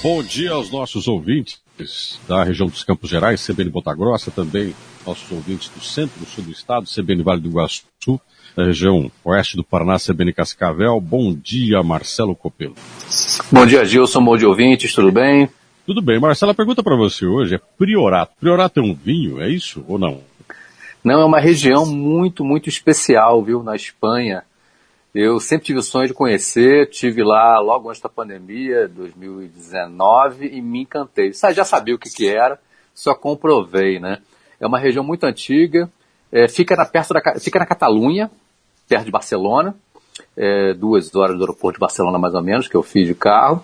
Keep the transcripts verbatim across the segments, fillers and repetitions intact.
Bom dia aos nossos ouvintes da região dos Campos Gerais, C B N Ponta Grossa, também nossos ouvintes do centro e sul do estado, C B N Vale do Iguaçu, da região oeste do Paraná, C B N Cascavel. Bom dia, Marcelo Copelo. Bom dia, Gilson, bom dia, ouvintes, tudo bem? Tudo bem. Marcelo, a pergunta para você hoje é Priorato. Priorato é um vinho, é isso ou não? Não, é uma região muito, muito especial, viu, na Espanha. Eu sempre tive o sonho de conhecer, estive lá logo antes da pandemia, dois mil e dezenove, e me encantei. Já sabia o que, que era, só comprovei, né? É uma região muito antiga, é, fica, na, perto da, fica na Catalunha, perto de Barcelona, é, duas horas do aeroporto de Barcelona mais ou menos, que eu fiz de carro.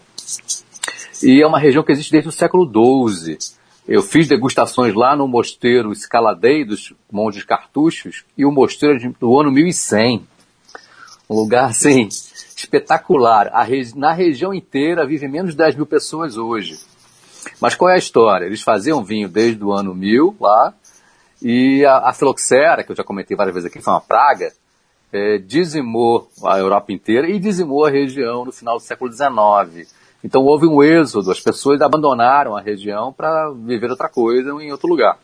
E é uma região que existe desde o século doze. Eu fiz degustações lá no mosteiro Escaladei dos Montes Cartuchos e o mosteiro do ano mil e cem. Um lugar, assim, espetacular. A regi- na região inteira vive menos de dez mil pessoas hoje. Mas qual é a história? Eles faziam vinho desde o ano mil lá, e a, a filoxera, que eu já comentei várias vezes aqui, foi uma praga, é, dizimou a Europa inteira e dizimou a região no final do século dezenove. Então houve um êxodo, as pessoas abandonaram a região para viver outra coisa em outro lugar.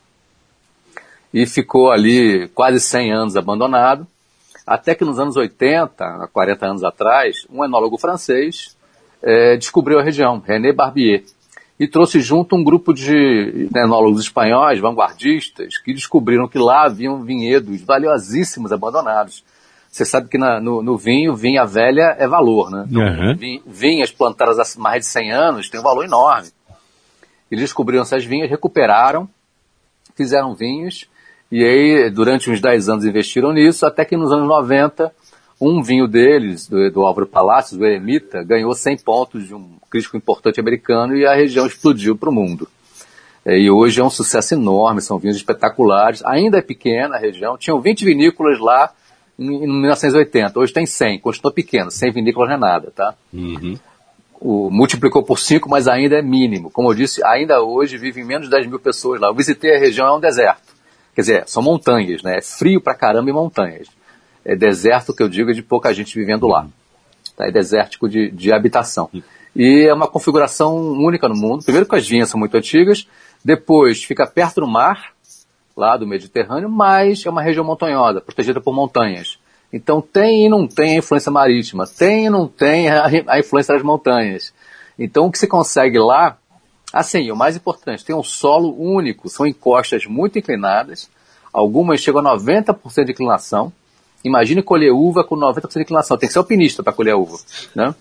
E ficou ali quase cem anos abandonado. Até que nos anos oitenta, há quarenta anos atrás, um enólogo francês é, descobriu a região, René Barbier, e trouxe junto um grupo de enólogos espanhóis, vanguardistas, que descobriram que lá haviam vinhedos valiosíssimos abandonados. Você sabe que na, no, no vinho, vinha velha é valor, né? Uhum. Vin, vinhas plantadas há mais de cem anos têm um valor enorme. Eles descobriram essas vinhas, recuperaram, fizeram vinhos. E aí, durante uns dez anos investiram nisso, até que nos anos noventa, um vinho deles, do, do Álvaro Palácios, o Eremita, ganhou cem pontos de um crítico importante americano e a região explodiu para o mundo. É, e hoje é um sucesso enorme, são vinhos espetaculares. Ainda é pequena a região, tinham vinte vinícolas lá em, em mil novecentos e oitenta, hoje tem cem, continua pequeno, cem vinícolas não é nada, tá? Uhum. O, multiplicou por cinco, mas ainda é mínimo. Como eu disse, ainda hoje vivem menos de dez mil pessoas lá. Eu visitei a região, é um deserto. Quer dizer, são montanhas, né? É frio pra caramba e montanhas. É deserto, que eu digo, é de pouca gente vivendo lá. Tá? É desértico de, de habitação. E é uma configuração única no mundo. Primeiro que as vinhas são muito antigas, depois fica perto do mar, lá do Mediterrâneo, mas é uma região montanhosa, protegida por montanhas. Então tem e não tem a influência marítima, tem e não tem a, a influência das montanhas. Então o que se consegue lá, assim, o mais importante, tem um solo único, são encostas muito inclinadas, algumas chegam a noventa por cento de inclinação. Imagine colher uva com noventa por cento de inclinação, tem que ser alpinista para colher a uva, né?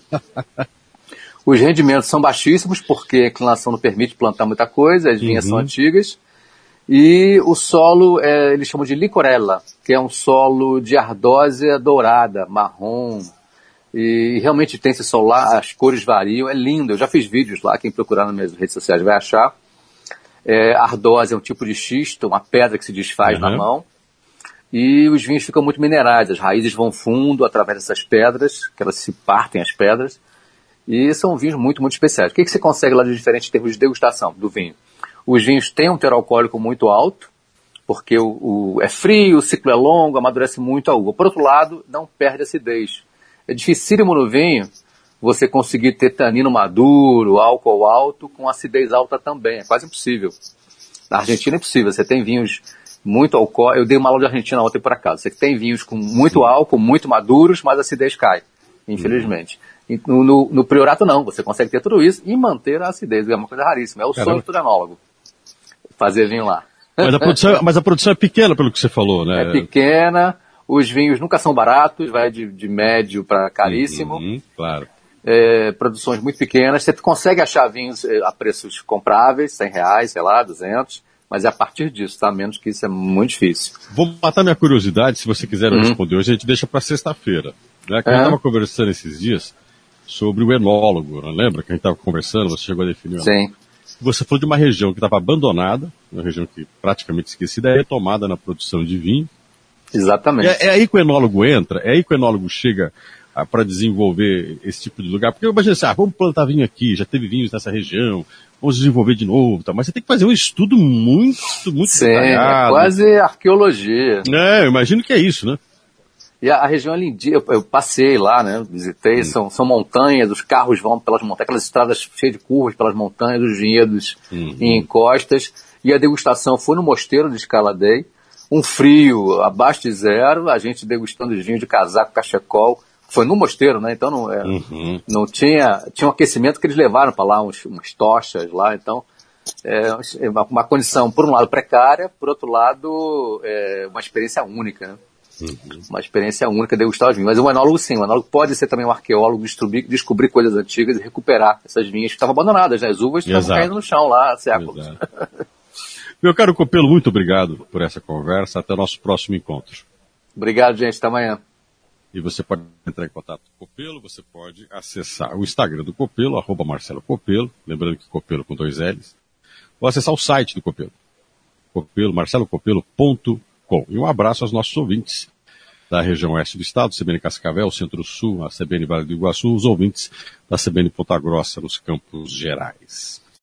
Os rendimentos são baixíssimos, porque a inclinação não permite plantar muita coisa, as vinhas uhum. são antigas, e o solo, é, eles chamam de licorella, que é um solo de ardósia dourada, marrom. E realmente tem esse sol lá, as cores variam, é lindo. Eu já fiz vídeos lá, quem procurar nas minhas redes sociais vai achar. É, ardósia é um tipo de xisto, uma pedra que se desfaz uhum. na mão. E os vinhos ficam muito minerais, as raízes vão fundo através dessas pedras, que elas se partem as pedras. E são vinhos muito, muito especiais. O que, que você consegue lá de diferente em termos de degustação do vinho? Os vinhos têm um teor alcoólico muito alto, porque o, o, é frio, o ciclo é longo, amadurece muito a uva. Por outro lado, não perde acidez. É dificílimo no vinho você conseguir ter tanino maduro, álcool alto, com acidez alta também. É quase impossível. Na Argentina é impossível. Você tem vinhos muito álcool. Eu dei uma aula de Argentina ontem por acaso. Você tem vinhos com muito álcool, muito maduros, mas a acidez cai, infelizmente. Uhum. No, no, no Priorato não. Você consegue ter tudo isso e manter a acidez. É uma coisa raríssima. É o sonho do enólogo. Fazer vinho lá. Mas a, produção, mas a produção é pequena, pelo que você falou, né? É pequena. Os vinhos nunca são baratos, vai de, de médio para caríssimo. Uhum, claro. É, produções muito pequenas. Você consegue achar vinhos a preços compráveis, cem reais, sei lá, duzentos, mas é a partir disso, tá? Menos que isso é muito difícil. Vou matar minha curiosidade, se você quiser uhum. responder hoje, a gente deixa para sexta-feira. Né? Que é. A gente estava conversando esses dias sobre o enólogo, não lembra? Que a gente estava conversando, você chegou a definir. Sim. Você falou de uma região que estava abandonada, uma região que praticamente esquecida, é retomada na produção de vinho. Exatamente. É, é aí que o enólogo entra, é aí que o enólogo chega para desenvolver esse tipo de lugar. Porque eu imagino assim, ah, vamos plantar vinho aqui, já teve vinhos nessa região, vamos desenvolver de novo, tá? Mas você tem que fazer um estudo muito, muito Sim, detalhado. É quase arqueologia. É, eu imagino que é isso, né? E a, a região é lindinha, eu, eu passei lá, né, visitei, hum. são, são montanhas, os carros vão pelas montanhas, aquelas estradas cheias de curvas pelas montanhas, os vinhedos uhum. em encostas, e a degustação foi no mosteiro de Escaladei, um frio abaixo de zero, a gente degustando os vinhos de casaco, cachecol, foi no mosteiro, né, então não, é, uhum. não tinha, tinha um aquecimento que eles levaram para lá, uns, umas tochas lá, então é uma, uma condição, por um lado, precária, por outro lado, é uma experiência única, né? Uhum. Uma experiência única degustar os vinhos. Mas o enólogo, sim, o enólogo pode ser também um arqueólogo, descobrir, descobrir coisas antigas e recuperar essas vinhas que estavam abandonadas, né? As uvas estavam caindo no chão lá há séculos. Meu caro Copelo, muito obrigado por essa conversa. Até o nosso próximo encontro. Obrigado, gente. Até amanhã. E você pode entrar em contato com o Copelo, você pode acessar o Instagram do Copelo, arroba Marcelo Copelo, lembrando que Copelo com dois L's, ou acessar o site do Copelo, Copelo, marcelo copelo ponto com. E um abraço aos nossos ouvintes da região oeste do estado, C B N Cascavel, Centro-Sul, a C B N Vale do Iguaçu, os ouvintes da C B N Ponta Grossa, nos Campos Gerais.